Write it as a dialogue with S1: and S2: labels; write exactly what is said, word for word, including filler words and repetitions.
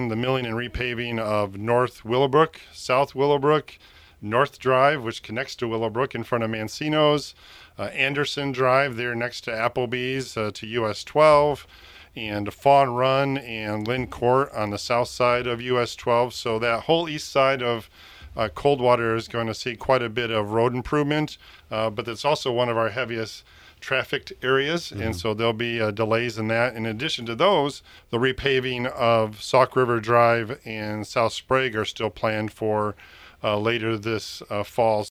S1: the milling and repaving of North Willowbrook, South Willowbrook, North Drive, which connects to Willowbrook in front of Mancino's, uh, Anderson Drive there next to Applebee's uh, to U S twelve, and Fawn Run and Lynn Court on the south side of U S twelve. So that whole east side of uh, Coldwater is going to see quite a bit of road improvement, uh, but it's also one of our heaviest trafficked areas, mm-hmm. and so there'll be uh, delays in that. In addition to those, the repaving of Sauk River Drive and South Sprague are still planned for uh, later this uh, fall.